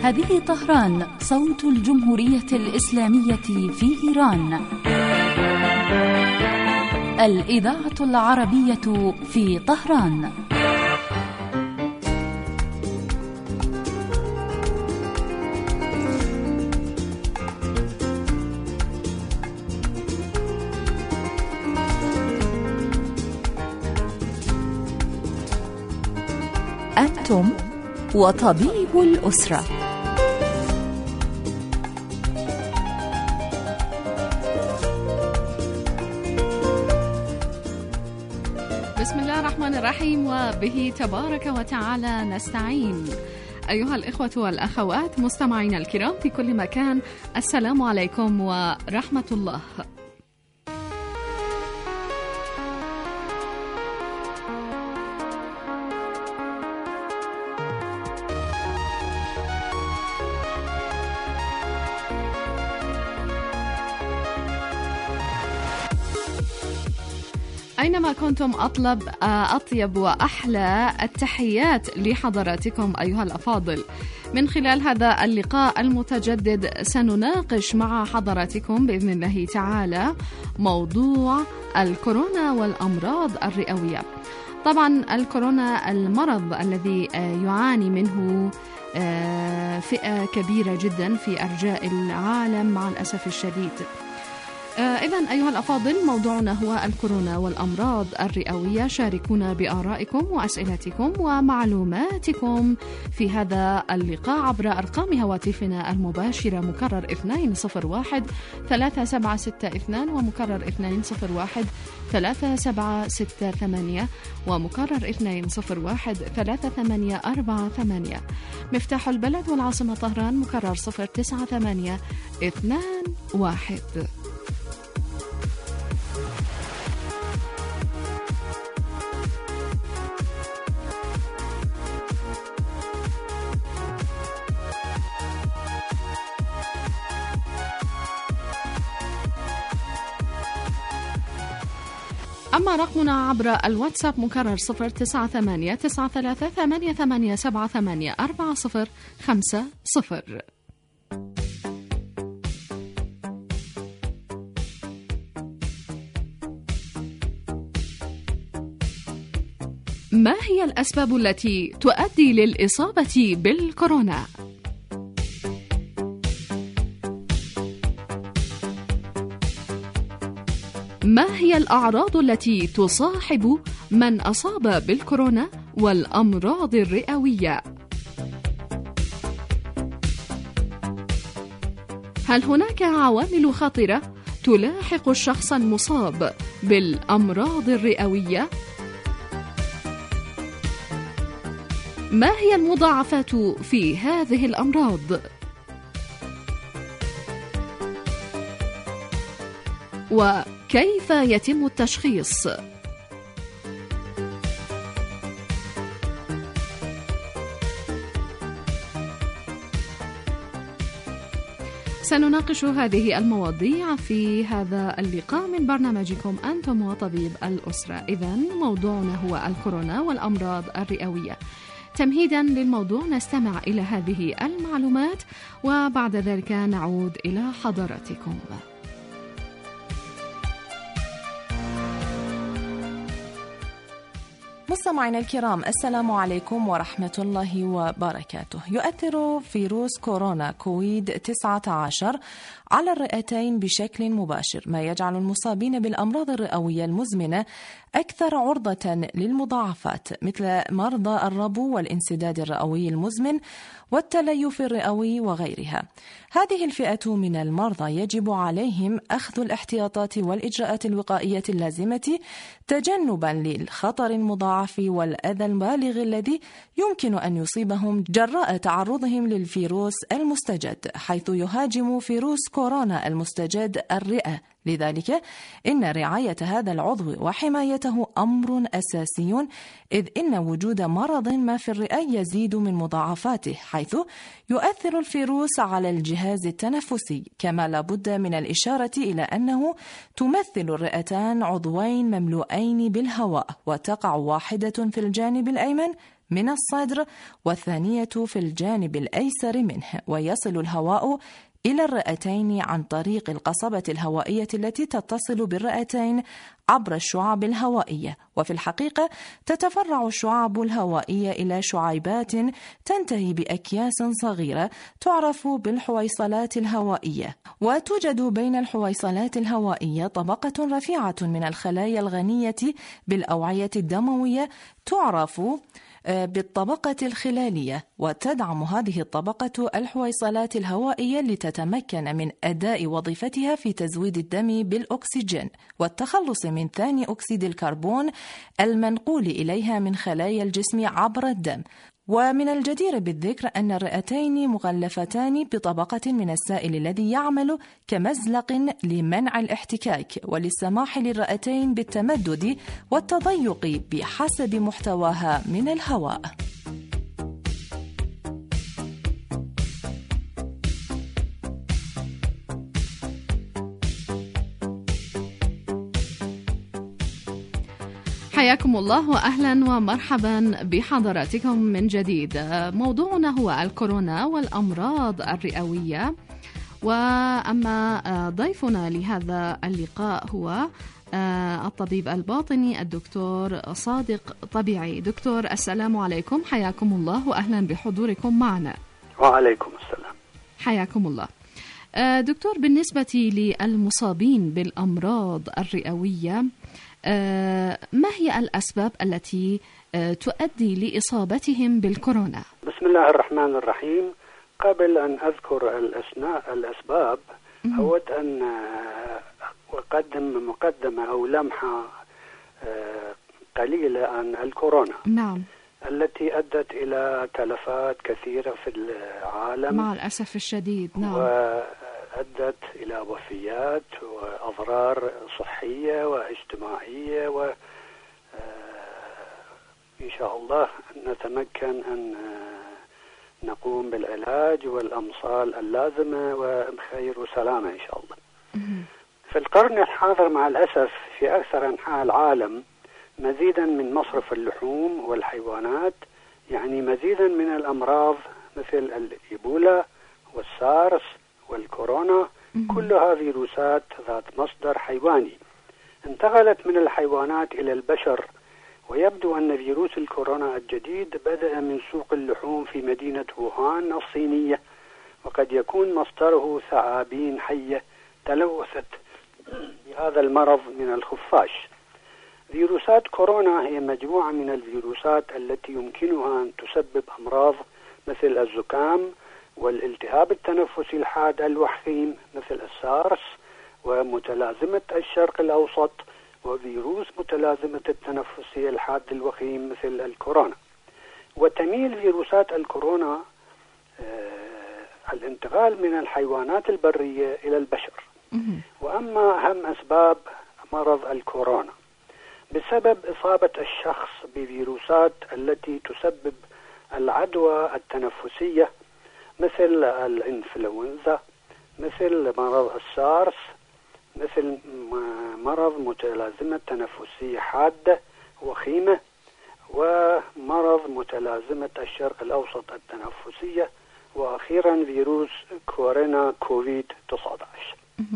هذه طهران، صوت الجمهورية الإسلامية في إيران. الإذاعة العربية في طهران. أنتم وطبيب الأسرة. بسم الله الرحمن الرحيم، وبه تبارك وتعالى نستعين. أيها الإخوة والأخوات مستمعين الكرام في كل مكان، السلام عليكم ورحمة الله. أينما كنتم أطيب وأحلى التحيات لحضراتكم أيها الأفاضل. من خلال هذا اللقاء المتجدد سنناقش مع حضراتكم بإذن الله تعالى موضوع الكورونا والأمراض الرئوية. طبعا الكورونا المرض الذي يعاني منه فئة كبيرة جدا في أرجاء العالم مع الأسف الشديد. إذن أيها الأفاضل، موضوعنا هو الكورونا والأمراض الرئوية. شاركونا بآرائكم وأسئلتكم ومعلوماتكم في هذا اللقاء عبر أرقام هواتفنا المباشرة مكرر 201-3762 ومكرر 201-3768 ومكرر 201-3848. مفتاح البلد والعاصمة طهران مكرر 09821. أما رقمنا عبر الواتساب مكرر 098-9388784050. ما هي الأسباب التي تؤدي للإصابة بالكورونا؟ ما هي الأعراض التي تصاحب من أصاب بالكورونا والأمراض الرئوية؟ هل هناك عوامل خطرة تلاحق الشخص المصاب بالأمراض الرئوية؟ ما هي المضاعفات في هذه الأمراض؟ وكيف يتم التشخيص؟ سنناقش هذه المواضيع في هذا اللقاء من برنامجكم أنتم وطبيب الأسرة. إذن موضوعنا هو الكورونا والأمراض الرئوية. تمهيدا للموضوع نستمع إلى هذه المعلومات وبعد ذلك نعود إلى حضراتكم. مستمعينا الكرام، السلام عليكم ورحمة الله وبركاته. يؤثر فيروس كورونا كوفيد-19 على الرئتين بشكل مباشر، ما يجعل المصابين بالأمراض الرئوية المزمنة أكثر عرضة للمضاعفات مثل مرضى الربو والانسداد الرئوي المزمن والتليف الرئوي وغيرها. هذه الفئة من المرضى يجب عليهم أخذ الاحتياطات والإجراءات الوقائية اللازمة تجنبا للخطر المضاعف والأذى البالغ الذي يمكن أن يصيبهم جراء تعرضهم للفيروس المستجد، حيث يهاجم فيروس كورونا المستجد الرئة. لذلك إن رعاية هذا العضو وحمايته أمر أساسي، إذ إن وجود مرض ما في الرئة يزيد من مضاعفاته، حيث يؤثر الفيروس على الجهاز التنفسي. كما لابد من الإشارة إلى أنه تمثل الرئتان عضوين مملوءين بالهواء، وتقع واحدة في الجانب الأيمن من الصدر والثانية في الجانب الأيسر منه، ويصل الهواء إلى الرئتين عن طريق القصبة الهوائية التي تتصل بالرئتين عبر الشعاب الهوائية. وفي الحقيقة تتفرع الشعاب الهوائية إلى شعيبات تنتهي بأكياس صغيرة تعرف بالحويصلات الهوائية، وتوجد بين الحويصلات الهوائية طبقة رفيعة من الخلايا الغنية بالأوعية الدموية تعرف بالطبقة الخلالية، وتدعم هذه الطبقة الحويصلات الهوائية لتتمكن من أداء وظيفتها في تزويد الدم بالأكسجين والتخلص من ثاني أكسيد الكربون المنقول إليها من خلايا الجسم عبر الدم. ومن الجدير بالذكر أن الرئتين مغلفتان بطبقة من السائل الذي يعمل كمزلق لمنع الاحتكاك وللسماح للرئتين بالتمدد والتضيق بحسب محتواها من الهواء. حياكم الله وأهلا ومرحبا بحضراتكم من جديد. موضوعنا هو الكورونا والأمراض الرئوية، وأما ضيفنا لهذا اللقاء هو الطبيب الباطني الدكتور صادق طبيعي. دكتور السلام عليكم، حياكم الله وأهلا بحضوركم معنا. وعليكم السلام. حياكم الله. دكتور، بالنسبة للمصابين بالأمراض الرئوية، ما هي الأسباب التي تؤدي لإصابتهم بالكورونا؟ بسم الله الرحمن الرحيم. قبل أن أذكر الأسباب أود أن أقدم مقدمة أو لمحة قليلة عن الكورونا. نعم. التي أدت إلى تلفات كثيرة في العالم مع الأسف الشديد. نعم. وأدت إلى وفيات وأضرار صحية واجتماعية، وإن شاء الله نتمكن أن نقوم بالعلاج والأمصال اللازمة وبخير وسلامة إن شاء الله. في القرن الحاضر مع الأسف في أكثر أنحاء العالم مزيدا من مصرف اللحوم والحيوانات، يعني مزيدا من الأمراض مثل الإيبولا والسارس والكورونا، كلها فيروسات ذات مصدر حيواني انتقلت من الحيوانات إلى البشر. ويبدو أن فيروس الكورونا الجديد بدأ من سوق اللحوم في مدينة ووهان الصينية، وقد يكون مصدره ثعابين حية تلوثت بهذا المرض من الخفاش. فيروسات كورونا هي مجموعة من الفيروسات التي يمكنها أن تسبب أمراض مثل الزكام والالتهاب التنفسي الحاد الوخيم مثل السارس، ومتلازمة الشرق الأوسط، وفيروس متلازمة التنفسي الحاد الوخيم مثل الكورونا. وتميل فيروسات الكورونا الانتقال من الحيوانات البرية إلى البشر. وأما أهم أسباب مرض الكورونا بسبب إصابة الشخص بفيروسات التي تسبب العدوى التنفسية مثل الإنفلونزا، مثل مرض السارس، مثل مرض متلازمة تنفسية حادة وخيمة، ومرض متلازمة الشرق الأوسط التنفسية، وأخيرا فيروس كورونا كوفيد 19.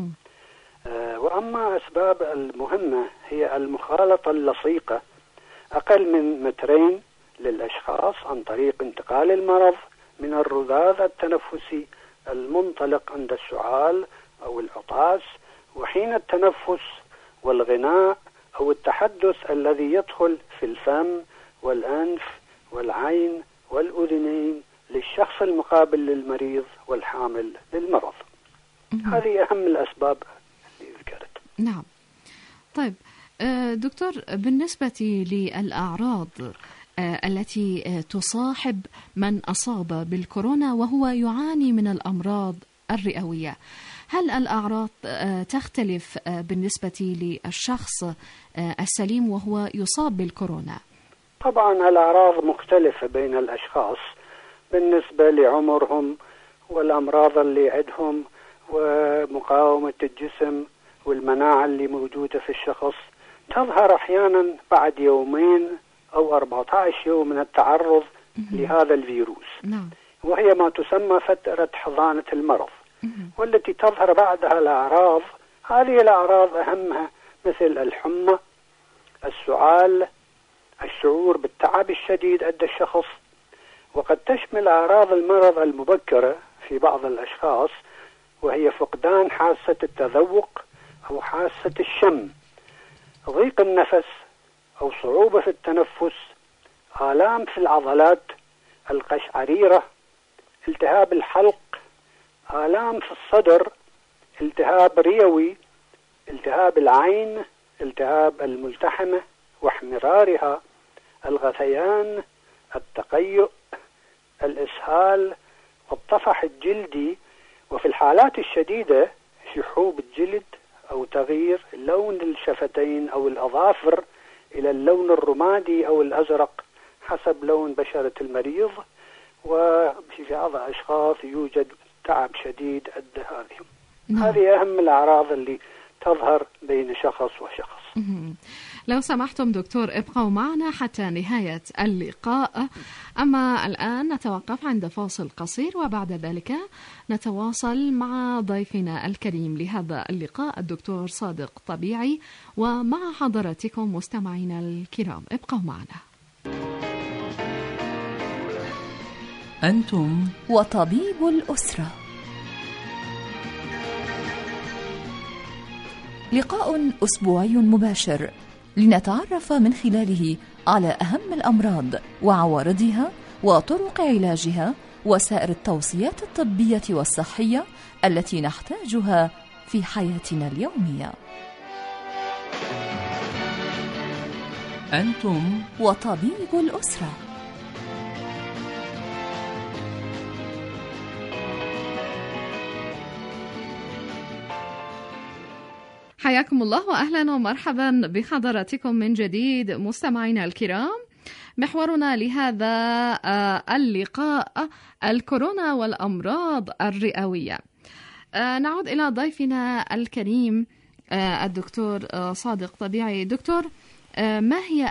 وأما أسباب المهمة هي المخالطة اللصيقة أقل من 2 متر للأشخاص عن طريق انتقال المرض من الرذاذ التنفسي المنطلق عند السعال أو العطاس وحين التنفس، والغناء أو التحدث الذي يدخل في الفم والأنف والعين والأذنين للشخص المقابل للمريض والحامل للمرض. هذه أهم الأسباب اللي ذكرت. نعم. طيب دكتور، بالنسبة للأعراض التي تصاحب من أصاب بالكورونا وهو يعاني من الأمراض الرئوية، هل الأعراض تختلف بالنسبة للشخص السليم وهو يصاب بالكورونا؟ طبعا الأعراض مختلفة بين الأشخاص بالنسبة لعمرهم والأمراض اللي عندهم ومقاومة الجسم والمناعة اللي موجودة في الشخص. تظهر أحيانا بعد 2 يوم أو 14 يوم من التعرض لهذا الفيروس، وهي ما تسمى فترة حضانة المرض، والتي تظهر بعدها الأعراض. هذه الأعراض أهمها مثل الحمى، السعال، الشعور بالتعب الشديد عند الشخص، وقد تشمل أعراض المرض المبكرة في بعض الأشخاص، وهي فقدان حاسة التذوق أو حاسة الشم، ضيق النفس أو صعوبة في التنفس، آلام في العضلات، القشعريرة، التهاب الحلق، آلام في الصدر، التهاب رئوي، التهاب العين، التهاب الملتحمة واحمرارها، الغثيان، التقيؤ، الإسهال، والطفح الجلدي، وفي الحالات الشديدة شحوب الجلد أو تغيير لون الشفتين أو الأظافر إلى اللون الرمادي أو الأزرق حسب لون بشرة المريض. وفي بعض الأشخاص يوجد تعب شديد عند هذه أهم الأعراض اللي تظهر بين شخص وشخص. لو سمحتم دكتور ابقوا معنا حتى نهاية اللقاء، أما الآن نتوقف عند فاصل قصير وبعد ذلك نتواصل مع ضيفنا الكريم لهذا اللقاء الدكتور صادق طبيعي، ومع حضراتكم مستمعينا الكرام ابقوا معنا. أنتم وطبيب الأسرة، لقاء أسبوعي مباشر لنتعرف من خلاله على أهم الأمراض وعوارضها وطرق علاجها وسائر التوصيات الطبية والصحية التي نحتاجها في حياتنا اليومية. أنتم وطبيب الأسرة. حياكم الله وأهلا ومرحبا بحضراتكم من جديد مستمعينا الكرام. محورنا لهذا اللقاء الكورونا والأمراض الرئوية. نعود إلى ضيفنا الكريم الدكتور صادق طبيعي. دكتور، ما هي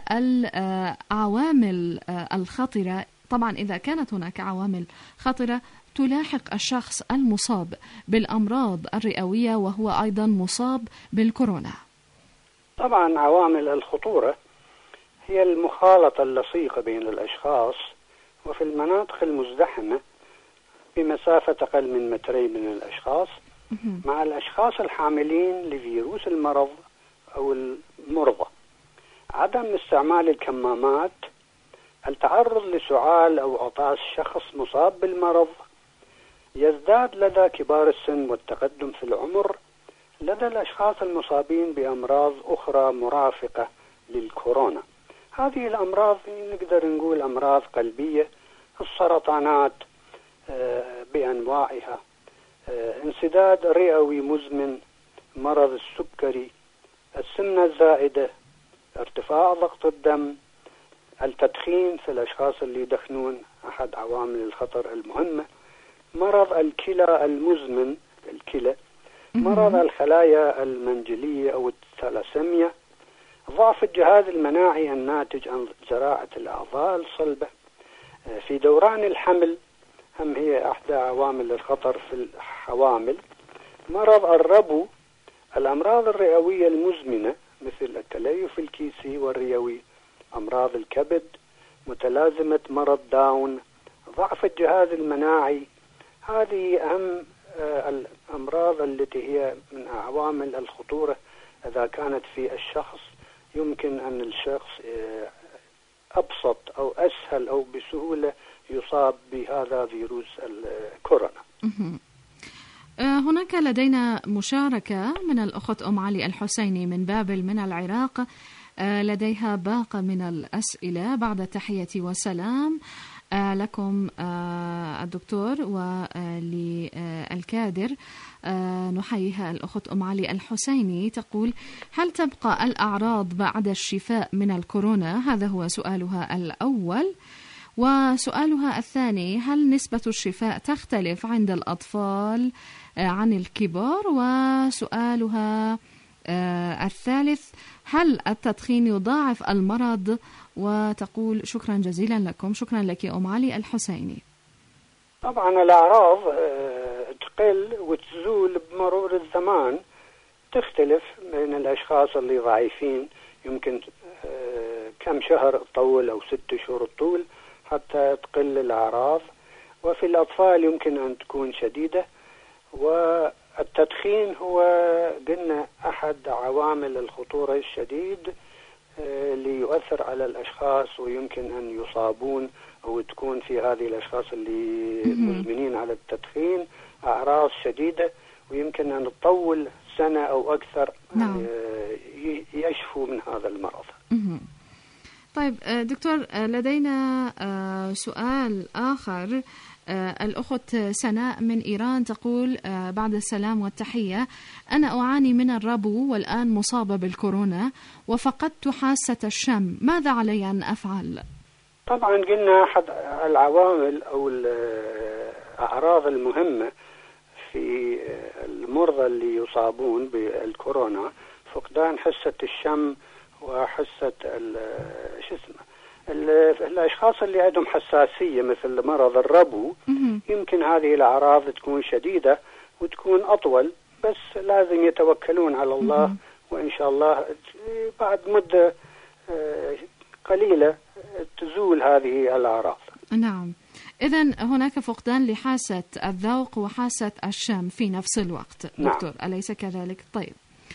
العوامل الخطرة، طبعا إذا كانت هناك عوامل خطرة تلاحق الشخص المصاب بالأمراض الرئوية وهو أيضا مصاب بالكورونا؟ طبعا عوامل الخطورة هي المخالطة اللصيقة بين الأشخاص وفي المناطق المزدحمة بمسافة أقل من 2 متر من الأشخاص مع الأشخاص الحاملين لفيروس المرض أو المرضى، عدم استعمال الكمامات، التعرض لسعال أو عطاس شخص مصاب بالمرض، يزداد لدى كبار السن والتقدم في العمر، لدى الأشخاص المصابين بأمراض أخرى مرافقة للكورونا. هذه الأمراض نقدر نقول أمراض قلبية، السرطانات بأنواعها، انسداد رئوي مزمن، مرض السكري، السمنة الزائدة، ارتفاع ضغط الدم، التدخين في الأشخاص اللي يدخنون أحد عوامل الخطر المهمة، مرض الكلى المزمن الكلى، مرض الخلايا المنجلية أو الثلاسيميا، ضعف الجهاز المناعي الناتج عن زراعة الأعضاء الصلبة في دوران الحمل، هم هي إحدى عوامل الخطر في الحوامل، مرض الربو، الأمراض الرئوية المزمنة مثل التليف الكيسي والرئوي، أمراض الكبد، متلازمة مرض داون، ضعف الجهاز المناعي. هذه أهم الأمراض التي هي من عوامل الخطورة إذا كانت في الشخص، يمكن أن الشخص أبسط أو أسهل أو بسهولة يصاب بهذا فيروس الكورونا. هناك لدينا مشاركة من الأخت أم علي الحسيني من بابل من العراق، لديها باقة من الأسئلة. بعد تحية وسلام لكم الدكتور وللكادر، نحييها الأخت أم علي الحسيني. تقول: هل تبقى الأعراض بعد الشفاء من الكورونا؟ هذا هو سؤالها الأول. وسؤالها الثاني: هل نسبة الشفاء تختلف عند الأطفال عن الكبار؟ وسؤالها الثالث: هل التدخين يضاعف المرض؟ وتقول: شكرا جزيلا لكم. شكرا لك أم علي الحسيني. طبعا الأعراض تقل وتزول بمرور الزمان، تختلف بين الأشخاص اللي ضعيفين، يمكن كم شهر تطول أو 6 شهور تطول حتى تقل الأعراض، وفي الأطفال يمكن أن تكون شديدة. والتدخين هو قلنا أحد عوامل الخطورة الشديد اللي يؤثر على الأشخاص، ويمكن أن يصابون أو تكون في هذه الأشخاص اللي مزمنين على التدخين أعراض شديدة، ويمكن أن تطول سنة أو أكثر يشفوا من هذا المرض. طيب دكتور، لدينا سؤال آخر. الأخت سناء من إيران تقول: بعد السلام والتحية، أنا أعاني من الربو والآن مصابة بالكورونا وفقدت حاسة الشم، ماذا علي أن أفعل؟ طبعا قلنا أحد العوامل أو الأعراض المهمة في المرضى اللي يصابون بالكورونا فقدان حاسة الشم وحاسة الأشخاص اللي عندهم حساسية مثل مرض الربو، يمكن هذه الأعراض تكون شديدة وتكون أطول، بس لازم يتوكلون على الله، وإن شاء الله بعد مدة قليلة تزول هذه الأعراض. نعم، إذن هناك فقدان لحاسة الذوق وحاسة الشم في نفس الوقت. نعم. دكتور، أليس كذلك؟ طيب.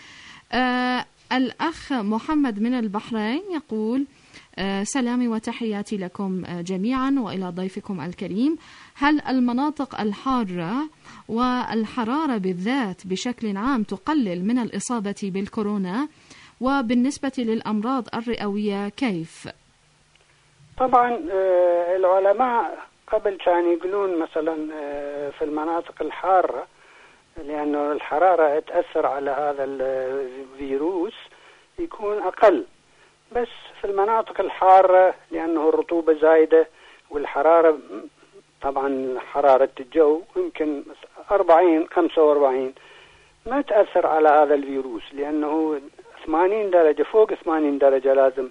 الأخ محمد من البحرين يقول: سلامي وتحياتي لكم جميعا وإلى ضيفكم الكريم. هل المناطق الحارة والحرارة بالذات بشكل عام تقلل من الإصابة بالكورونا؟ وبالنسبة للأمراض الرئوية كيف؟ طبعا العلماء قبل كانوا يقولون مثلا في المناطق الحارة، لأنه الحرارة تأثر على هذا الفيروس يكون أقل، بس في المناطق الحارة لأنه الرطوبة زايدة والحرارة، طبعا حرارة الجو يمكن 40-45 ما تأثر على هذا الفيروس، لأنه 80 درجة فوق 80 درجة لازم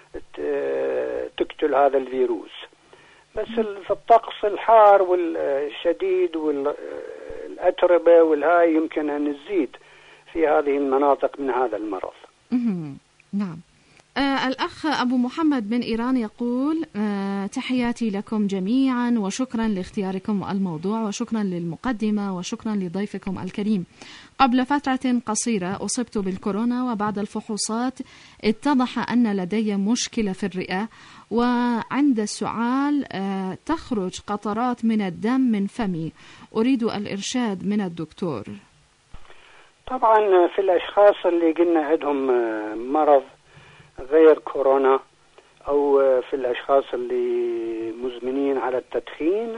تقتل هذا الفيروس. بس في الطقس الحار والشديد والأتربة والهاي يمكن أن تزيد في هذه المناطق من هذا المرض. نعم. الأخ أبو محمد من إيران يقول: تحياتي لكم جميعا وشكرا لاختياركم الموضوع وشكرا للمقدمة وشكرا لضيفكم الكريم. قبل فترة قصيرة أصبت بالكورونا، وبعد الفحوصات اتضح أن لدي مشكلة في الرئة، وعند السعال تخرج قطرات من الدم من فمي. أريد الإرشاد من الدكتور. طبعا في الأشخاص اللي قلنا عندهم مرض غير كورونا، أو في الأشخاص اللي مزمنين على التدخين،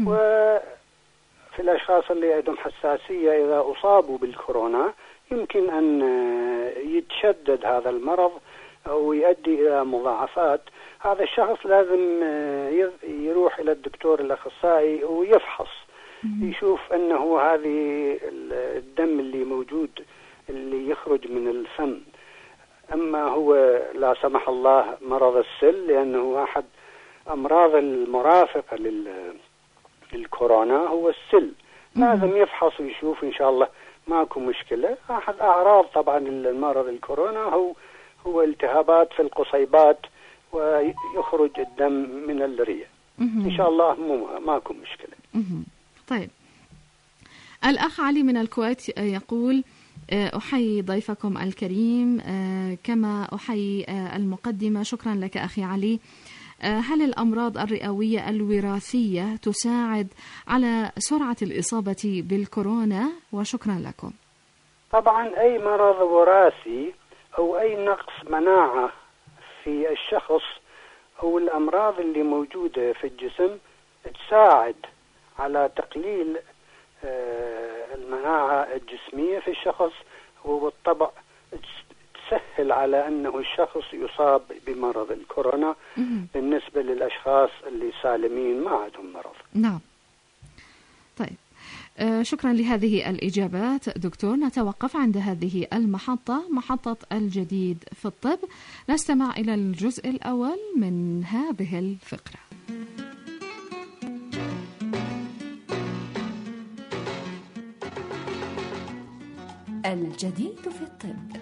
وفي الأشخاص اللي عندهم حساسية إذا أصابوا بالكورونا يمكن أن يتشدد هذا المرض أو يؤدي إلى مضاعفات. هذا الشخص لازم يروح إلى الدكتور الأخصائي ويفحص، يشوف أنه هذه الدم اللي موجود اللي يخرج من الفم، أما هو لا سمح الله مرض السل، لأنه أحد أمراض المرافقة للكورونا هو السل، لازم يفحص ويشوف إن شاء الله ماكو مشكلة. أحد أعراض طبعا المرض الكورونا هو التهابات في القصيبات ويخرج الدم من الرئة، إن شاء الله ماكو مشكلة. طيب، الأخ علي من الكويت يقول: أحيي ضيفكم الكريم كما أحيي المقدمة. شكرا لك أخي علي. هل الأمراض الرئوية الوراثية تساعد على سرعة الإصابة بالكورونا؟ وشكرا لكم. طبعا أي مرض وراثي أو أي نقص مناعة في الشخص أو الأمراض اللي موجودة في الجسم تساعد على تقليل المناعة الجسمية في الشخص، وبالطبع تسهل على أنه الشخص يصاب بمرض الكورونا بالنسبة للأشخاص اللي سالمين ما عندهم مرض. نعم. طيب، شكرا لهذه الإجابات دكتور. نتوقف عند هذه المحطة، محطة الجديد في الطب. نستمع إلى الجزء الأول من هذه الفقرة. الجديد في الطب.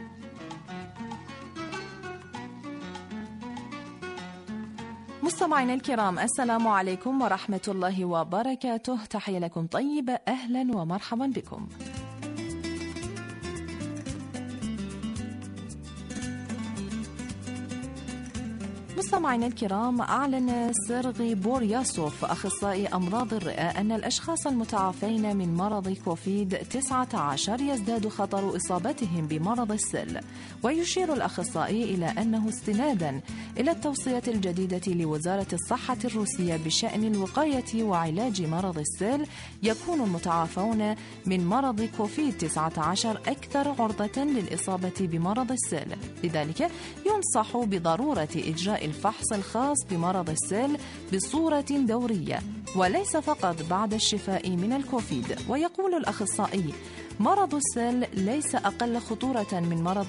مستمعينا الكرام، السلام عليكم ورحمة الله وبركاته. تحية لكم طيبة، أهلا ومرحبا بكم. مستمعينا الكرام، أعلن سيرغي بورياسوف أخصائي أمراض الرئة أن الأشخاص المتعافين من مرض كوفيد-19 يزداد خطر إصابتهم بمرض السل. ويشير الأخصائي إلى أنه استنادا إلى التوصية الجديدة لوزارة الصحة الروسية بشأن الوقاية وعلاج مرض السل، يكون المتعافون من مرض كوفيد-19 أكثر عرضة للإصابة بمرض السل. لذلك ينصح بضرورة إجراء الفحص الخاص بمرض السل بصورة دورية، وليس فقط بعد الشفاء من الكوفيد. ويقول الأخصائي: مرض السل ليس أقل خطورة من مرض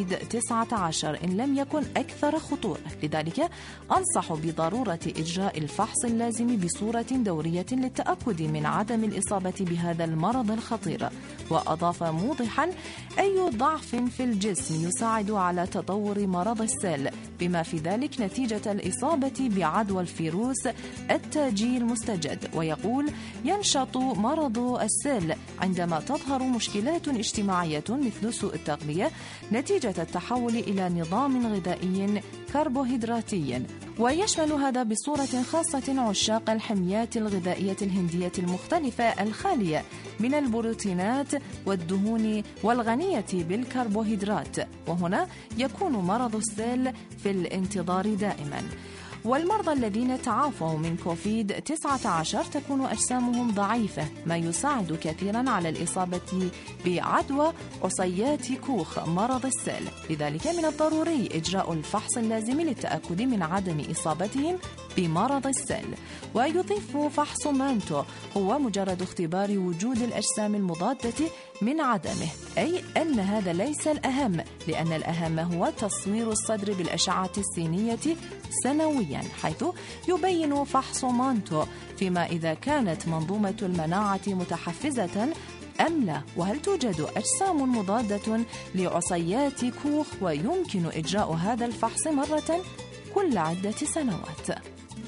كوفيد-19 إن لم يكن أكثر خطورة، لذلك أنصح بضرورة إجراء الفحص اللازم بصورة دورية للتأكد من عدم الإصابة بهذا المرض الخطير. وأضاف موضحا: أي ضعف في الجسم يساعد على تطور مرض السل، بما في ذلك نتيجة الإصابة بعدوى الفيروس التاجي المستجد. ويقول: ينشط مرض السل عندما تظهر مشكلات اجتماعية مثل سوء التغذية نتيجة التحول إلى نظام غذائي كربوهيدراتي. ويشمل هذا بصورة خاصة عشاق الحميات الغذائية الهندية المختلفة الخالية من البروتينات والدهون والغنية بالكربوهيدرات، وهنا يكون مرض السل في الانتظار دائما. والمرضى الذين تعافوا من كوفيد-19 تكون أجسامهم ضعيفة، ما يساعد كثيرا على الإصابة بعدوى عصيات كوخ مرض السل. لذلك من الضروري إجراء الفحص اللازم للتأكد من عدم إصابتهم بمرض السل. ويضيف فحص مانتو هو مجرد اختبار وجود الأجسام المضادة من عدمه، أي أن هذا ليس الأهم، لأن الأهم هو تصوير الصدر بالأشعة السينية سنويا، حيث يبين فحص مانتو فيما إذا كانت منظومة المناعة متحفزة أم لا، وهل توجد أجسام مضادة لعصيات كوخ. ويمكن إجراء هذا الفحص مرة كل عدة سنوات.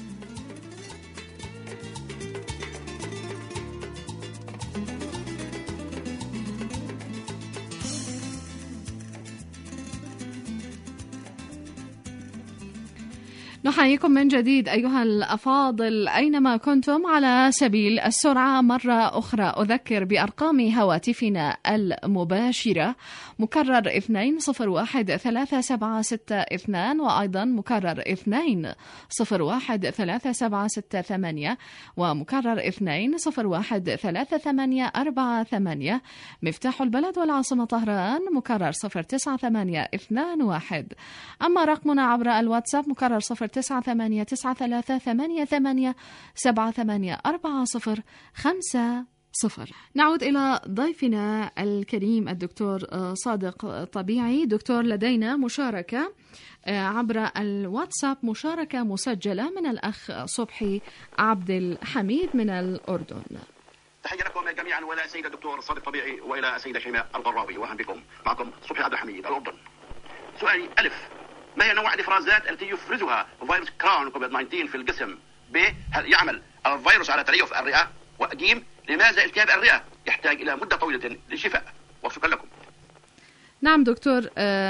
نحييكم من جديد أيها الأفاضل أينما كنتم. على سبيل السرعة مرة أخرى أذكر بأرقام هواتفنا المباشرة: مكرر 2013762، وأيضا مكرر 2013768، ومكرر 2013848. مفتاح البلد والعاصمة طهران مكرر 09821. أما رقمنا عبر الواتساب مكرر 0933878784050. نعود إلى ضيفنا الكريم الدكتور صادق طبيعي. دكتور، لدينا مشاركة عبر الواتساب، مشاركة مسجلة من الأخ صبحي عبد الحميد من الأردن. تحية لكم جميعا، وإلى السيد الدكتور صادق طبيعي، وإلى السيدة شيماء الغراوي، وأهلا بكم. معكم صبحي عبد الحميد الأردن. سؤالي: ألف، ما هي نوع الإفرازات التي يفرزها فيروس كورونا كوفيد-19 في الجسم؟ ب، هل يعمل الفيروس على تليف الرئة؟ وج، لماذا التهاب الرئة يحتاج إلى مدة طويلة للشفاء؟ وشكرا لكم. نعم دكتور،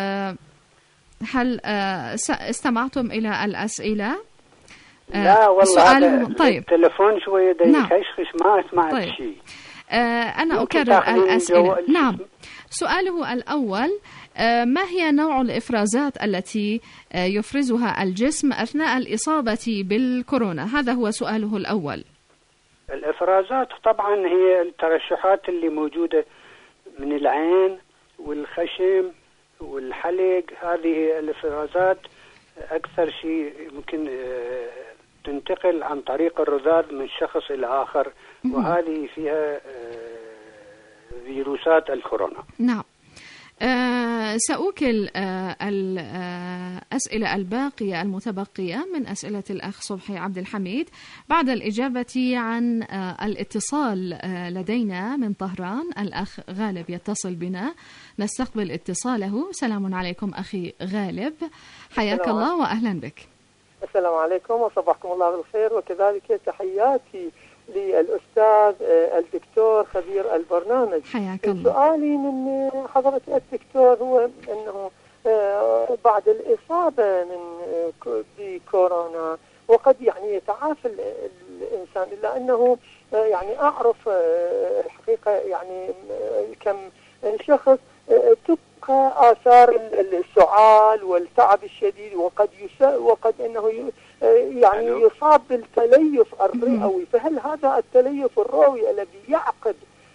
هل استمعتم إلى الأسئلة؟ لا والله، طيب. التلفون شوية يخشخش، ما سمعت طيب. شيء. أنا أكرر الأسئلة. نعم، سؤاله الأول: ما هي نوع الإفرازات التي يفرزها الجسم أثناء الإصابة بالكورونا؟ هذا هو سؤاله الأول. الإفرازات طبعا هي الترشحات اللي موجودة من العين والخشم والحلق. هذه الإفرازات أكثر شيء ممكن تنتقل عن طريق الرذاذ من شخص إلى آخر، وهذه فيها فيروسات الكورونا. نعم. سأوكل الأسئلة الباقية المتبقية من أسئلة الأخ صبحي عبد الحميد بعد الإجابة عن الاتصال لدينا من طهران. الأخ غالب يتصل بنا، نستقبل اتصاله. سلام عليكم أخي غالب، حياك الله وأهلا بك. السلام عليكم وصبحكم الله بالخير، وكذلك تحياتي للأستاذ الدكتور خبير البرنامج. حياك الله. سؤالي من حضرة الدكتور هو أنه بعد الإصابة بكورونا وقد يعني يتعافى الإنسان، إلا أنه يعني أعرف الحقيقة يعني كم شخص تبقى آثار السعال والتعب الشديد، وقد أنه يعني يصاب بالتليف الرئوي. فهل هذا التليف الرئوي الذي يعقد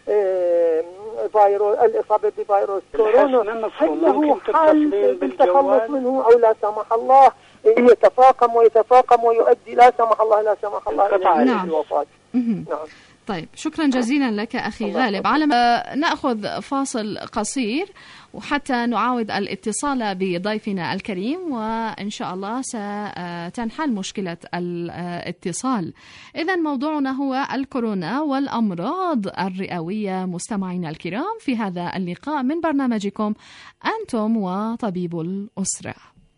الإصابة بفيروس كورونا هل له حل بالتخلص منه، أو لا سمح الله يتفاقم ويؤدي لا سمح الله إلى الوفاة؟ نعم. طيب، شكرا جزيلا لك أخي غالب. على ما نأخذ فاصل قصير وحتى نعاود الاتصال بضيفنا الكريم، وإن شاء الله ستنحل مشكلة الاتصال. إذن موضوعنا هو الكورونا والأمراض الرئوية. مستمعينا الكرام، في هذا اللقاء من برنامجكم أنتم وطبيب الأسرة.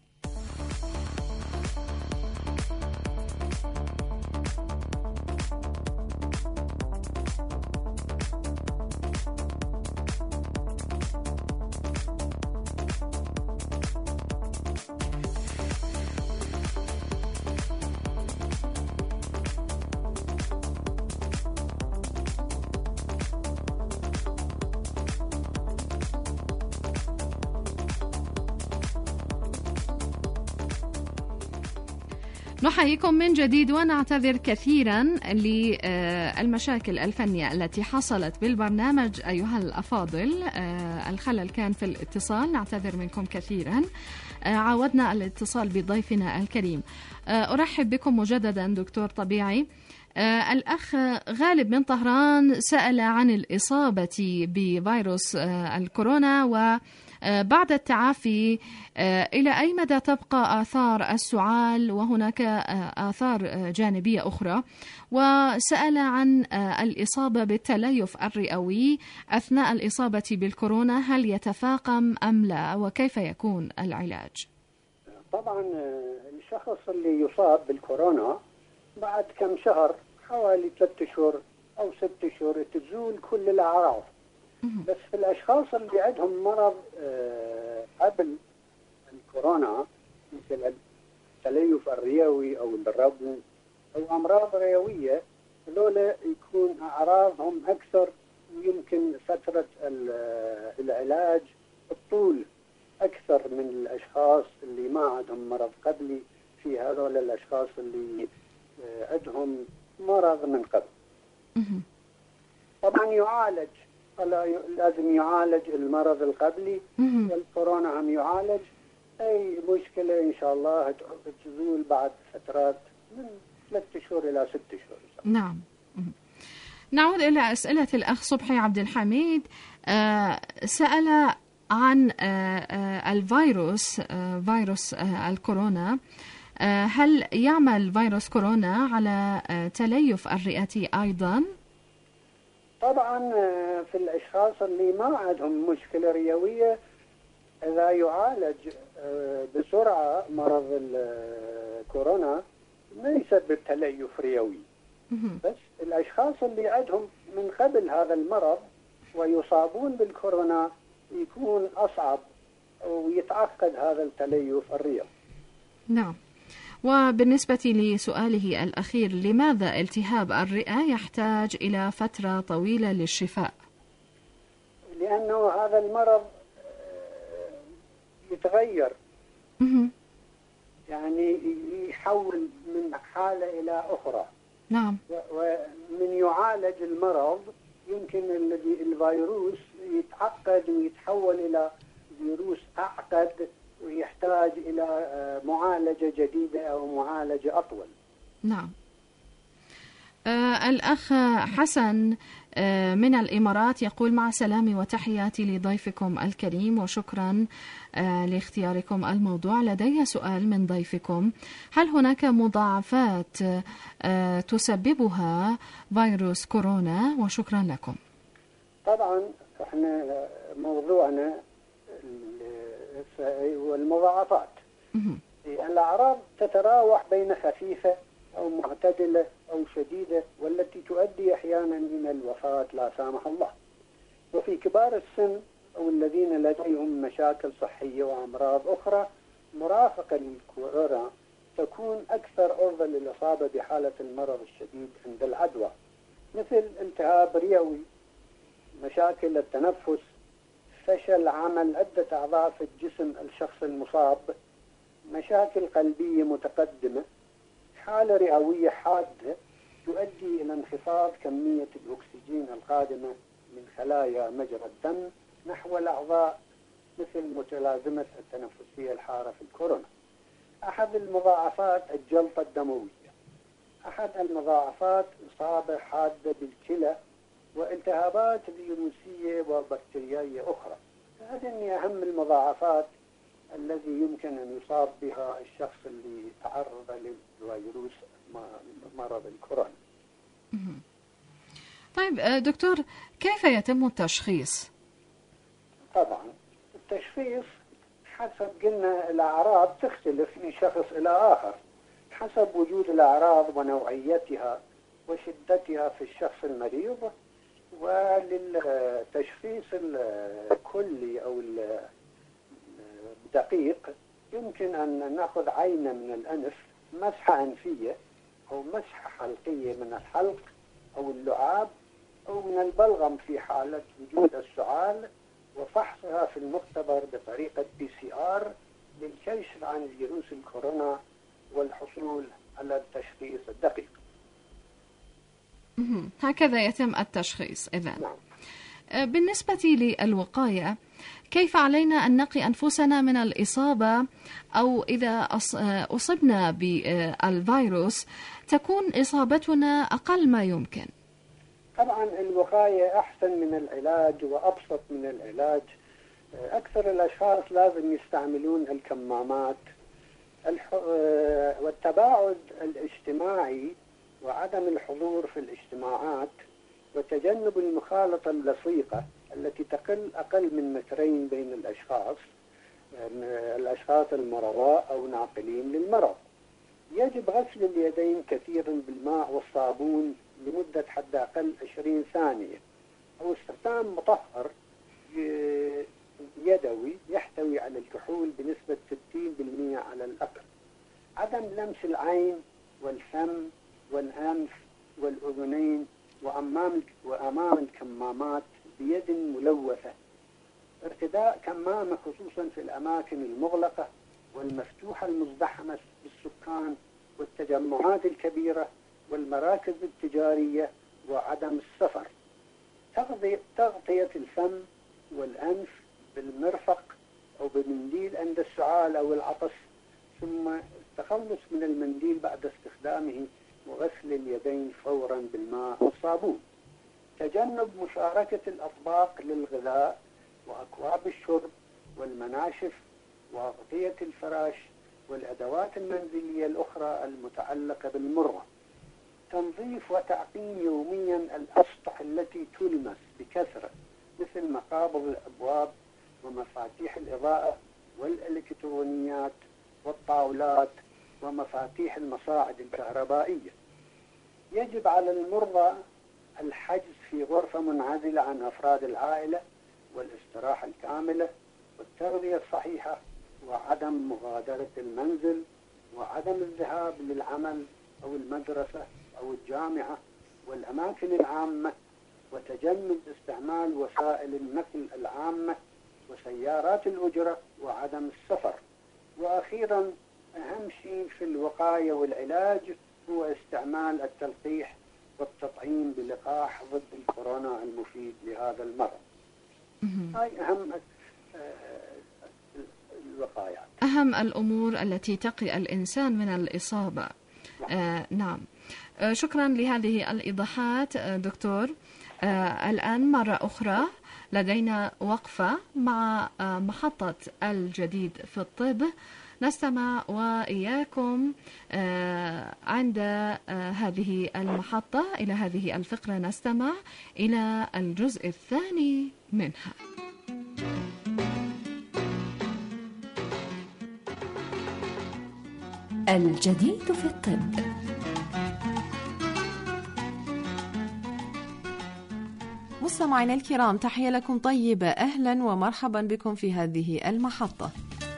نحييكم من جديد ونعتذر كثيرا للمشاكل الفنية التي حصلت بالبرنامج أيها الأفاضل. الخلل كان في الاتصال، نعتذر منكم كثيرا. عاودنا الاتصال بضيفنا الكريم. أرحب بكم مجددا دكتور طبيعي. الأخ غالب من طهران سأل عن الإصابة بفيروس الكورونا، وبعد التعافي إلى أي مدى تبقى آثار السعال وهناك آثار جانبية أخرى، وسأل عن الإصابة بالتليف الرئوي أثناء الإصابة بالكورونا، هل يتفاقم أم لا، وكيف يكون العلاج؟ طبعا الشخص اللي يصاب بالكورونا بعد كم شهر، حوالي 3 شهور أو 6 شهور، تزول كل الأعراض. بس في الأشخاص اللي عندهم مرض قبل الكورونا مثل التليف الرئوي أو الربو أو أمراض رئوية، هذول يكون أعراضهم أكثر، ويمكن فترة العلاج الطول أكثر من الأشخاص اللي ما عندهم مرض قبلي. في هذول الأشخاص اللي عندهم مرض من قبل طبعا يعالج، لازم يعالج المرض القبلي، والكورونا هم يعالج. أي مشكلة إن شاء الله تزول بعد فترات من 3 شهور إلى 6 شهور. نعم. نعود إلى أسئلة الأخ صبحي عبد الحميد. سأل عن الفيروس، فيروس الكورونا. هل يعمل فيروس كورونا على تليف الرئة أيضا؟ طبعا في الأشخاص اللي ما عندهم مشكلة رئوية، إذا يعالج بسرعة مرض الكورونا ما يسبب تليف رئوي. بس الأشخاص اللي عندهم من قبل هذا المرض ويصابون بالكورونا يكون أصعب ويتعقد هذا التليف الرئوي. نعم. وبالنسبة لسؤاله الأخير، لماذا التهاب الرئة يحتاج إلى فترة طويلة للشفاء؟ لأنه هذا المرض يتغير، يعني يحول من حالة إلى أخرى. نعم. ومن يعالج المرض يمكن الفيروس يتعقد ويتحول إلى فيروس أعقد، ويحتاج إلى معالجة جديدة أو معالجة أطول. نعم. الأخ حسن من الإمارات يقول: مع سلامي وتحياتي لضيفكم الكريم وشكرا لاختياركم الموضوع. لدي سؤال من ضيفكم: هل هناك مضاعفات تسببها فيروس كورونا؟ وشكرا لكم. طبعا احنا موضوعنا والمضاعفات. الأعراض تتراوح بين خفيفة أو معتدلة أو شديدة، والتي تؤدي أحيانا إلى الوفاة لا سامح الله. وفي كبار السن أو الذين لديهم مشاكل صحية وأمراض أخرى مرافقة للكورونا تكون أكثر عرضة للإصابة بحالة المرض الشديد عند العدوى، مثل التهاب رئوي، مشاكل التنفس، فشل عمل عدة أعضاء في الجسم الشخص المصاب، مشاكل قلبية متقدمة، حالة رئوية حادة تؤدي إلى انخفاض كمية الأكسجين القادمة من خلايا مجرى الدم نحو الأعضاء، مثل متلازمة التنفسية الحارة في الكورونا. أحد المضاعفات الجلطة الدموية. أحد المضاعفات إصابة حادة بالكلى والتهابات فيروسية وبكتيريائية أخرى. هذه أهم المضاعفات الذي يمكن أن يصاب بها الشخص اللي تعرض للفيروس مرض الكورونا. طيب دكتور، كيف يتم التشخيص؟ طبعا التشخيص حسب قلنا الأعراض تختلف من شخص إلى آخر حسب وجود الأعراض ونوعيتها وشدتها في الشخص المريض. وللتشخيص الكلي أو الدقيق يمكن أن نأخذ عينة من الأنف، مسحة أنفية أو مسحة حلقية من الحلق أو اللعاب أو من البلغم في حالة وجود السعال، وفحصها في المختبر بطريقة PCR للكشف عن فيروس الكورونا والحصول على التشخيص الدقيق. هكذا يتم التشخيص إذن. نعم. بالنسبة للوقاية، كيف علينا أن نقي أنفسنا من الإصابة، أو إذا أصبنا بالفيروس تكون إصابتنا أقل ما يمكن؟ طبعا الوقاية أحسن من العلاج وأبسط من العلاج. أكثر الأشخاص لازم يستعملون الكمامات والتباعد الاجتماعي وعدم الحضور في الاجتماعات وتجنب المخالطة اللصيقة التي تقل أقل من مترين بين الأشخاص المرضى أو ناقلين للمرض. يجب غسل اليدين كثيرا بالماء والصابون لمدة حد أقل 20 ثانية، أو استخدام مطهر يدوي يحتوي على الكحول بنسبة 60% على الأقل. عدم لمس العين والفم والأنف والأذنين وأمام الكمامات بيد ملوثة. ارتداء كمامة خصوصا في الأماكن المغلقة والمفتوحة المزدحمة بالسكان والتجمعات الكبيرة والمراكز التجارية، وعدم السفر. تغطية الفم والأنف بالمرفق أو بمنديل عند السعال أو العطس، ثم التخلص من المنديل بعد استخدامه وغسل اليدين فورا بالماء والصابون. تجنب مشاركة الأطباق للغذاء وأكواب الشرب والمناشف وأغطية الفراش والأدوات المنزلية الأخرى المتعلقة بالمروة. تنظيف وتعقيم يوميا الأسطح التي تلمس بكثرة، مثل مقابض الأبواب ومفاتيح الإضاءة والإلكترونيات والطاولات ومفاتيح المصاعد الكهربائية. يجب على المرضى الحجز في غرفة منعزلة عن أفراد العائلة والاستراحة الكاملة والتغذية الصحيحة وعدم مغادرة المنزل وعدم الذهاب للعمل أو المدرسة أو الجامعة والأماكن العامة، وتجنب استعمال وسائل النقل العامة وسيارات الأجرة وعدم السفر. وأخيرا أهم شيء في الوقاية والعلاج هو استعمال التلقيح والتطعيم بلقاح ضد الكورونا المفيد لهذا المرض. هاي أهم الوقايات، أهم الأمور التي تقي الإنسان من الإصابة. نعم. شكرا لهذه الإيضاحات دكتور. الآن مرة أخرى لدينا وقفة مع محطة الجديد في الطب. نستمع وإياكم عند هذه المحطة إلى هذه الفقرة، نستمع إلى الجزء الثاني منها. الجديد في الطب. مستمعينا الكرام، تحية لكم طيبة، أهلا ومرحبا بكم في هذه المحطة.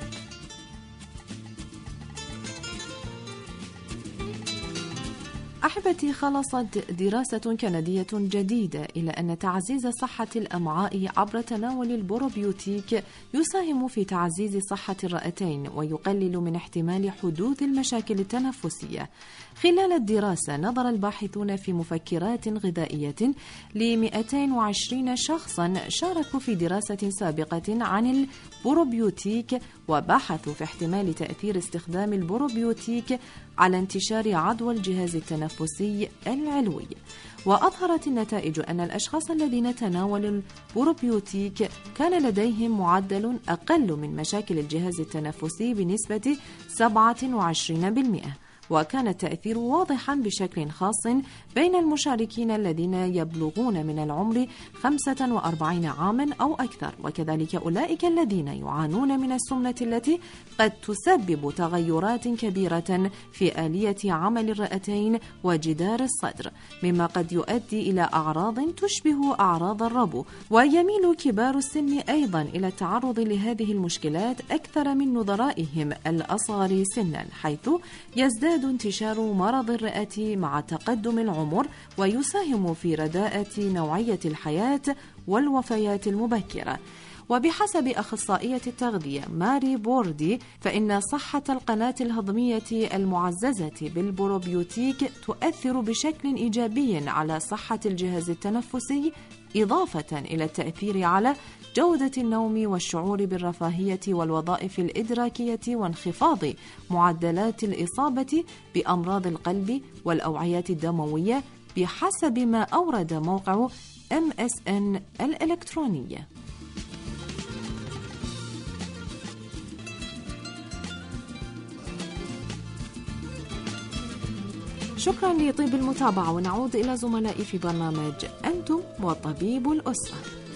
أحبتي، خلصت دراسة كندية جديدة إلى أن تعزيز صحة الأمعاء عبر تناول البروبيوتيك يساهم في تعزيز صحة الرئتين ويقلل من احتمال حدوث المشاكل التنفسية. خلال الدراسة نظر الباحثون في مفكرات غذائية ل220 شخصا شاركوا في دراسة سابقة عن البروبيوتيك، وبحثوا في احتمال تأثير استخدام البروبيوتيك على انتشار عدوى الجهاز التنفسي العلوي. وأظهرت النتائج أن الأشخاص الذين تناولوا البروبيوتيك كان لديهم معدل أقل من مشاكل الجهاز التنفسي بنسبة 27%. وكان التأثير واضحا بشكل خاص بين المشاركين الذين يبلغون من العمر 45 عاما أو أكثر، وكذلك أولئك الذين يعانون من السمنة التي قد تسبب تغيرات كبيرة في آلية عمل الرئتين وجدار الصدر، مما قد يؤدي إلى أعراض تشبه أعراض الربو. ويميل كبار السن أيضا إلى التعرض لهذه المشكلات أكثر من نظرائهم الأصغر سنا، حيث يزداد انتشار مرض الرئة مع تقدم العمر ويساهم في رداءة نوعية الحياة والوفيات المبكرة. وبحسب أخصائية التغذية ماري بوردي، فإن صحة القناة الهضمية المعززة بالبروبيوتيك تؤثر بشكل إيجابي على صحة الجهاز التنفسي، إضافة إلى التأثير على جودة النوم والشعور بالرفاهية والوظائف الإدراكية وانخفاض معدلات الإصابة بأمراض القلب والأوعية الدموية، بحسب ما أورد موقع MSN الإلكترونية. شكرا لطيب المتابعة، ونعود إلى زملائي في برنامج أنتم وطبيب الأسرة.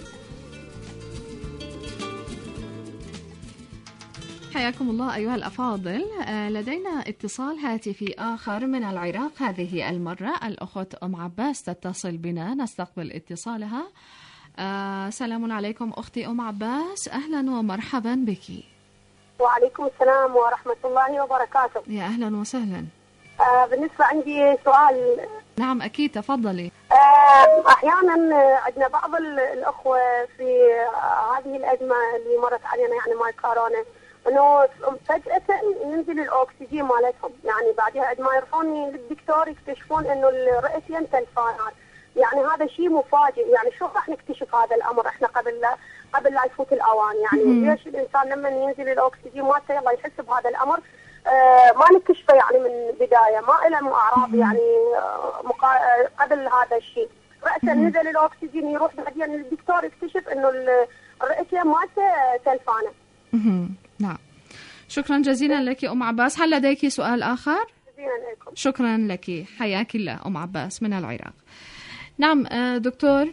حياكم الله أيها الأفاضل. لدينا اتصال هاتفي آخر من العراق، هذه المرة الأخت أم عباس تتصل بنا، نستقبل اتصالها. سلام عليكم أختي أم عباس، أهلا ومرحبا بك. وعليكم السلام ورحمة الله وبركاته. يا أهلا وسهلا. بالنسبة عندي سؤال. نعم أكيد، تفضلي. أحيانا عندنا بعض الأخوة في هذه الأزمة اللي مرت علينا، يعني مال كورونا، انه فجأة ينزل الاكسجين مالتهم، يعني بعدها عندما يروحون للدكتور يكتشفون انه الرئتين تلفانات. يعني هذا شيء مفاجئ، يعني شو راح نكتشف هذا الامر احنا قبل لا يفوت الاوان؟ يعني ليش الانسان لما ينزل الاكسجين مالته يلا يحس بهذا الامر ما نكتشفه يعني من البدايه، ما له اعراض يعني قبل هذا الشيء، رأسا نزل الاكسجين يروح بعدين للدكتور يكتشف انه الرئتين مالته تلفانه. نعم، شكرا جزيلا لك أم عباس. هل لديك سؤال آخر؟ شكرا لك، حياك الله أم عباس من العراق. نعم دكتور،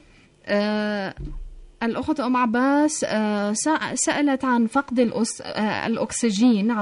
الأخت أم عباس سألت عن فقد الأكسجين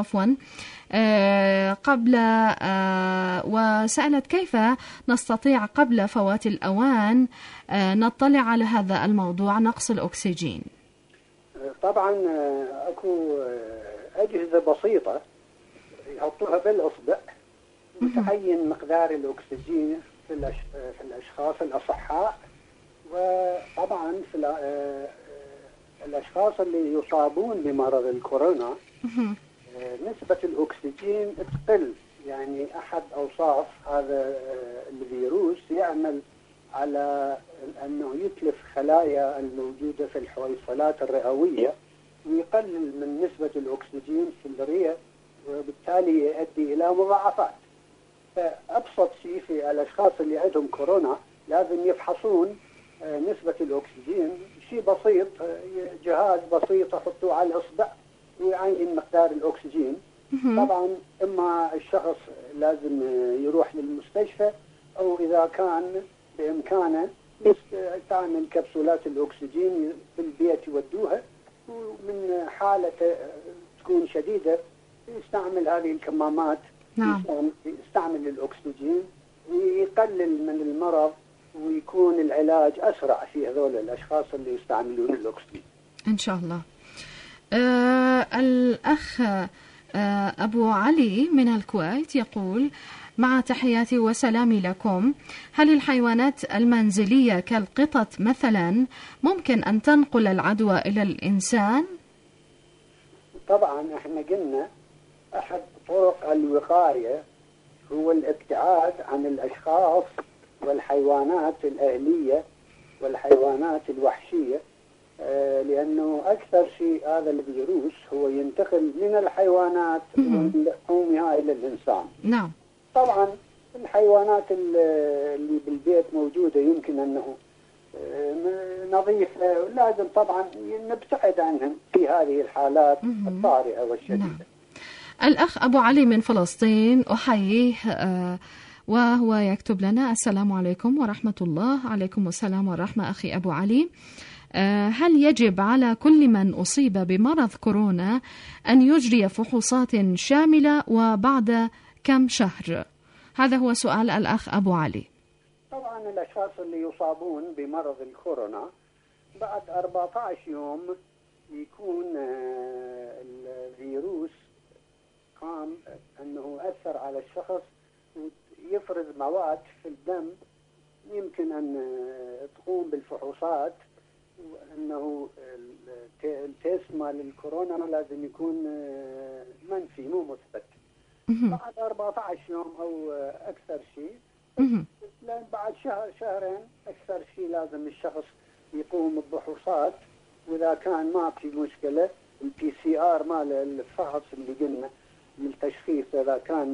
قبل، وسألت كيف نستطيع قبل فوات الأوان نطلع على هذا الموضوع، نقص الأكسجين. طبعا اكو اجهزه بسيطه يحطوها بالاصبع وتعين مقدار الاكسجين في الاشخاص الاصحاء، وطبعا في الاشخاص اللي يصابون بمرض الكورونا نسبه الاكسجين تقل. يعني احد اوصاف هذا الفيروس يعمل على أنه يتلف خلايا الموجودة في الحويصلات الرئوية ويقلل من نسبة الأكسجين في الرئة، وبالتالي يؤدي إلى مضاعفات. فأبسط شيء في الأشخاص اللي عندهم كورونا لازم يفحصون نسبة الأكسجين شيء بسيط، جهاز بسيط أحطه على الإصبع ويعين مقدار الأكسجين. طبعا إما الشخص لازم يروح للمستشفى، أو إذا كان بإمكانه يستعمل كبسولات الأكسجين في البيت يودوها، ومن حالة تكون شديدة يستعمل هذه الكمامات. نعم. يستعمل الأكسجين ويقلل من المرض، ويكون العلاج أسرع في هذول الأشخاص اللي يستعملون الأكسجين إن شاء الله. الأخ أبو علي من الكويت يقول: مع تحياتي وسلامي لكم، هل الحيوانات المنزلية كالقطط مثلا ممكن أن تنقل العدوى إلى الإنسان؟ طبعا احنا قلنا أحد طرق الوقاية هو الابتعاد عن الأشخاص والحيوانات الأهلية والحيوانات الوحشية، لأنه أكثر شيء هذا الفيروس هو ينتقل من الحيوانات ولحومها إلى الإنسان. نعم. طبعا الحيوانات اللي بالبيت موجودة يمكن أنه نظيفة، لازم طبعا نبتعد عنهم في هذه الحالات الطارئة والشديدة. نعم. الأخ أبو علي من فلسطين أحييه وهو يكتب لنا: السلام عليكم ورحمة الله. عليكم السلام ورحمة أخي أبو علي. هل يجب على كل من أصيب بمرض كورونا أن يجري فحوصات شاملة وبعد كم شهر؟ هذا هو سؤال الأخ أبو علي. طبعا الأشخاص اللي يصابون بمرض الكورونا بعد 14 يوم يكون الفيروس قام أنه أثر على الشخص ويفرز مواد في الدم، يمكن أن تقوم بالفحوصات، وأنه التيست مال الكورونا لازم يكون منفي مو مثبت. بعد 14 يوم أو أكثر شيء، لأن بعد شهرين أكثر شيء لازم الشخص يقوم بفحوصات، وإذا كان ما في مشكلة الPCR مال الفحص اللي قلنا للتشخيص إذا كان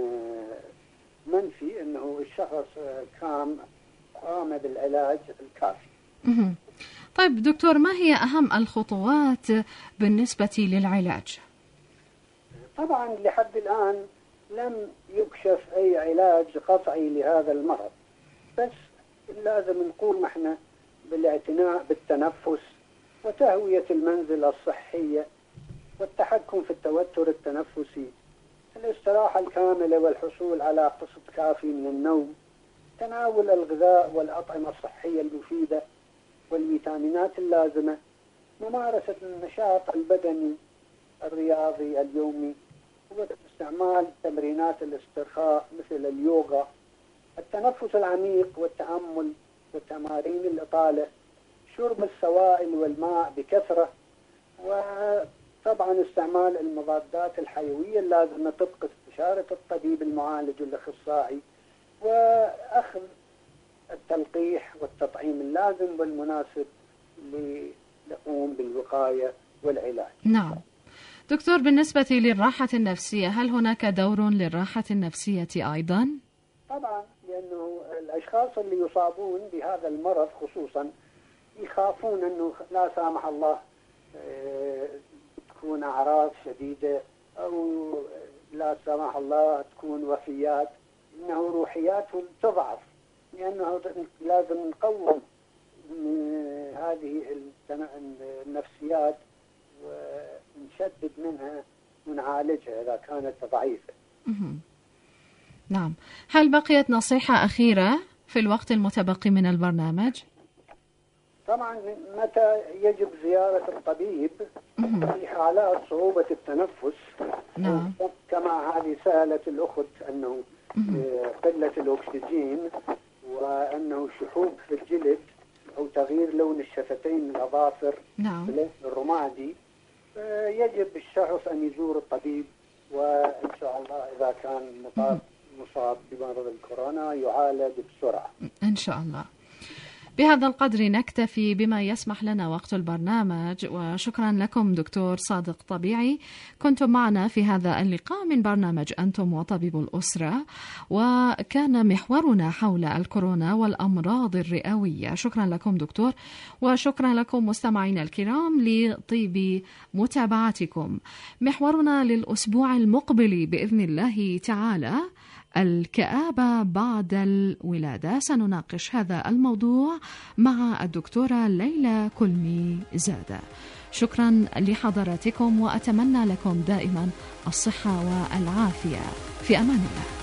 منفي أنه الشخص قام بالعلاج الكافي. طيب دكتور، ما هي أهم الخطوات بالنسبة للعلاج؟ طبعا لحد الآن لم يكشف أي علاج قطعي لهذا المرض، بس لازم نقوم احنا بالاعتناء بالتنفس وتهوية المنزل الصحية والتحكم في التوتر التنفسي، الاستراحة الكاملة والحصول على قسط كافي من النوم، تناول الغذاء والأطعمة الصحية المفيدة والفيتامينات اللازمة، ممارسة النشاط البدني الرياضي اليومي، واستعمال تمرينات الاسترخاء مثل اليوغا، التنفس العميق والتأمل وتمارين الإطالة، شرب السوائل والماء بكثرة، وطبعا استعمال المضادات الحيوية اللازمة طبق استشارة الطبيب المعالج الأخصائي، وأخذ التلقيح والتطعيم اللازم والمناسب لنقوم بالوقاية والعلاج. نعم. دكتور، بالنسبة للراحة النفسية، هل هناك دور للراحة النفسية أيضا؟ طبعا، لأنه الأشخاص اللي يصابون بهذا المرض خصوصا يخافون أنه لا سامح الله تكون أعراض شديدة، أو لا سامح الله تكون وفيات، إنه روحياتهم تضعف، لأنه لازم نقوم هذه النفسيات ونشدد منها ونعالجها إذا كانت ضعيفة. نعم. هل بقيت نصيحة أخيرة في الوقت المتبقي من البرنامج؟ طبعا متى يجب زيارة الطبيب في حالات صعوبة التنفس. نعم. كما هذه سألت الأخت أنه قلة الأكسجين، وأنه شحوب في الجلد أو تغيير لون الشفتين الأظافر، نعم، الرمادي، يجب الشخص أن يزور الطبيب، وإن شاء الله إذا كان مصاب بمرض الكورونا يعالج بسرعة إن شاء الله. بهذا القدر نكتفي بما يسمح لنا وقت البرنامج، وشكرا لكم دكتور صادق طبيعي، كنتم معنا في هذا اللقاء من برنامج أنتم وطبيب الأسرة، وكان محورنا حول الكورونا والأمراض الرئوية. شكرا لكم دكتور، وشكرا لكم مستمعينا الكرام لطيب متابعتكم. محورنا للأسبوع المقبل بإذن الله تعالى الكآبة بعد الولادة. سنناقش هذا الموضوع مع الدكتورة ليلى كلمي زادة. شكرا لحضراتكم، وأتمنى لكم دائما الصحة والعافية. في أمان الله.